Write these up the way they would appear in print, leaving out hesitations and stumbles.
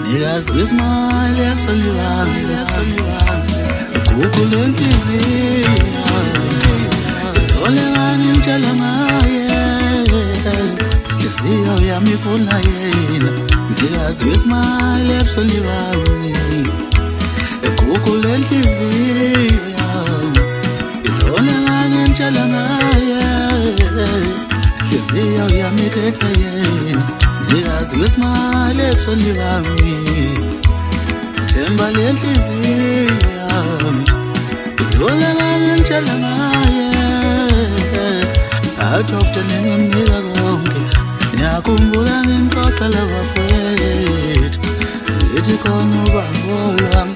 Ngiyazi kwismile yakusolibanga Kukule nhliziyo Ole ngani ngitshela ngaye Nhliziyo yami ifuna yena Ngiyazi kwismile yakusolibanga Kukule nhliziyo Ole ngani ngitshela ngaye Nhliziyo yami ikhetha yena Ngiyazi kwismile yakusolibanga Themba lenhliziyo yami Ole ngani ngitshela ngaye Out of the ngimnika konke Ngiyakhumbula ngimxoxa labafowethu Ngithi khona ubambo lwami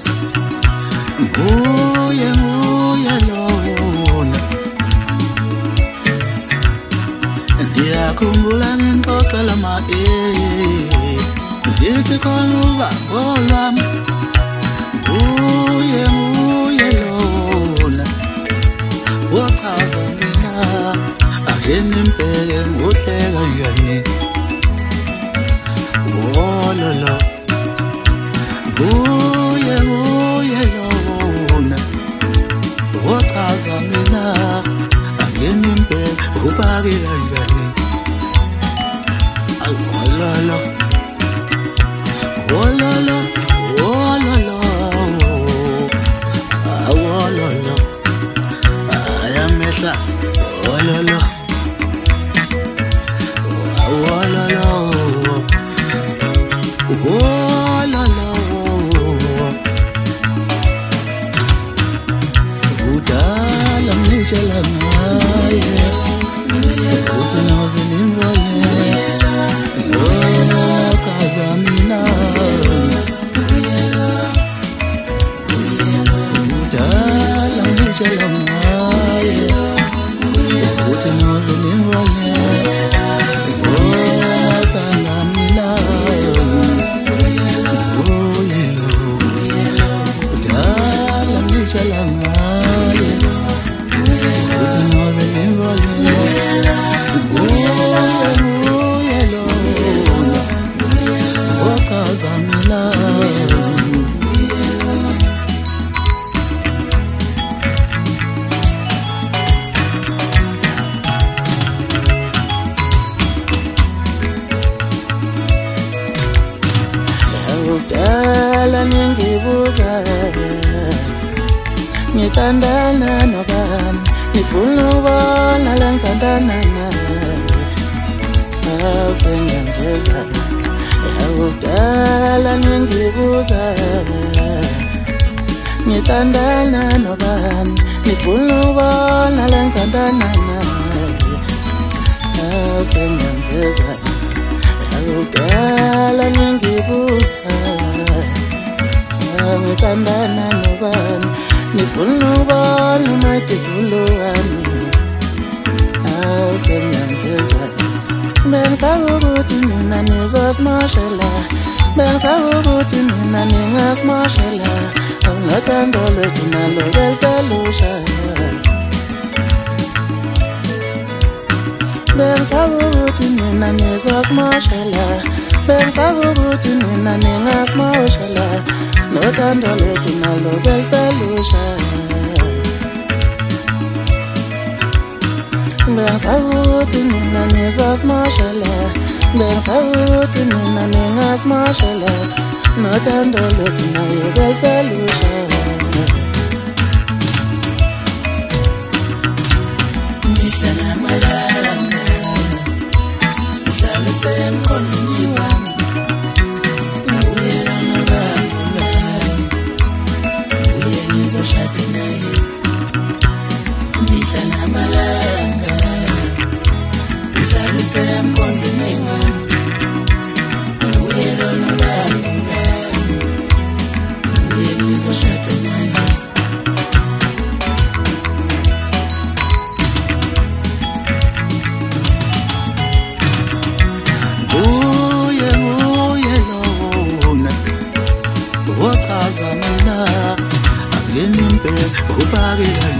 Nguye lona Ngiyakhumbula ngimxoxa Ngithi khona ubambo lwami Nguye lona Wachaza mina Akeni mpeke ngohleka njani Wololo Nguye lona Wachaza mina Akeni mpeke ubake kanjani Wololo Wololo Wololo Wololo Ayamehla Wololo Wololo Wololo Udala ngitshela ngaye Uthi nozilimvale Lochaza mina Udala ngitshela ngaye Uthi nozilimvale Lochaza mina Udala ngitshela ngaye Uthi nozilimvale Wachaza mina Udala ningibuza Ngithandana nobani Ngifuna ubona la ngithandana naye Awusengangeza Udala ningibuza Ngithandana nobani Ngifuna ubona la ngithandana naye Awusengangeza Udala ningibuza Ngithandana nobani Ngifuna ubona umadikulo wami Awusengangeza Bengisabe ukuthi mina nizosimoshela Bengisabe ukuthi mina ningasimoshela Awunothando lwethu nalo beselusha Bengisabe ukuthi mina nizosimoshela Bengisabe ukuthi mina ningasimoshela Nothando lwethu nalo beselusha Bengisabe ukuthi mina nizosimoshela Bengisabe ukuthi mina ningasimoshela Nothando lwethu nalo beselusha Mihla namalanga Ngihlala semqondweni wami Nguye nobani Nguye ngizoshada naye Mihla namalanga Ngihlala semqondweni wami Nguye nobani Nguye ngizoshada naye Wachaza mina Akeni mpeke ubake